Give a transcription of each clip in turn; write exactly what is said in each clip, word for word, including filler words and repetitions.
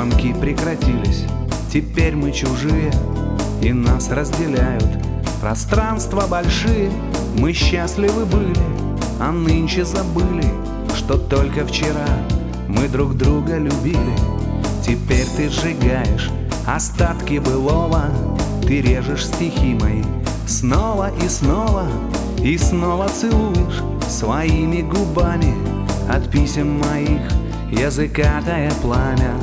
звонки прекратились, теперь мы чужие, и нас разделяют пространства большие. Мы счастливы были, а нынче забыли, что только вчера мы друг друга любили. Теперь ты сжигаешь остатки былого, ты режешь стихи мои снова и снова, и снова целуешь своими губами от писем моих языкатое пламя.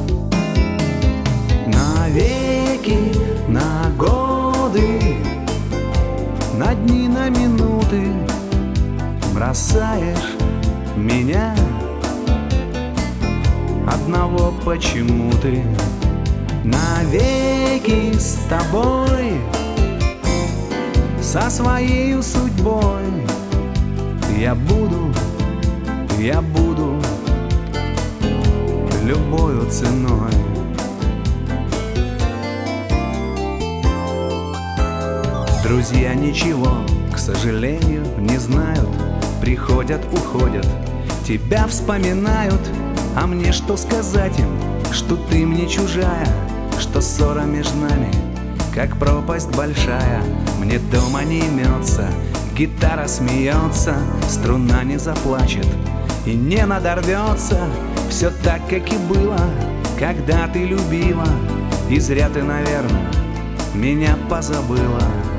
Навеки, на годы, на дни, на минуты бросаешь меня одного почему ты. Навеки с тобой, со своей судьбой я буду, я буду любою ценой. Друзья ничего, к сожалению, не знают, приходят, уходят, тебя вспоминают, а мне что сказать им, что ты мне чужая, что ссора между нами, как пропасть большая. Мне дома не имется, гитара смеется, струна не заплачет и не надорвется. Все так, как и было, когда ты любила, и зря ты, наверное, меня позабыла.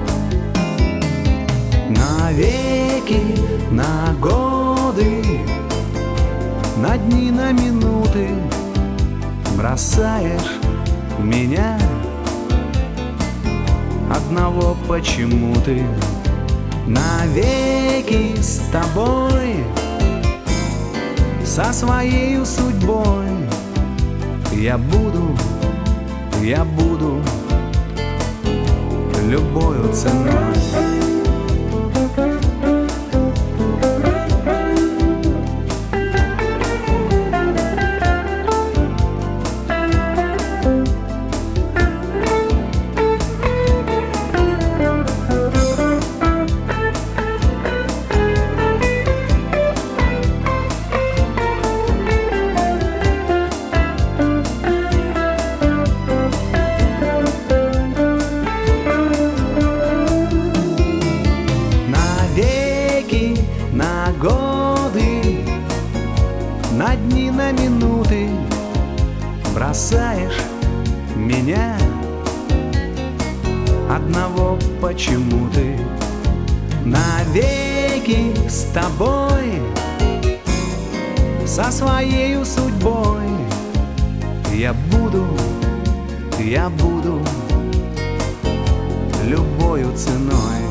Навеки, на годы, на дни, на минуты бросаешь меня одного почему ты. Навеки с тобой, со своей судьбой я буду, я буду любою ценой. На годы, на дни, на минуты бросаешь меня одного почему ты. Навеки с тобой, со своей судьбой я буду, я буду любою ценой.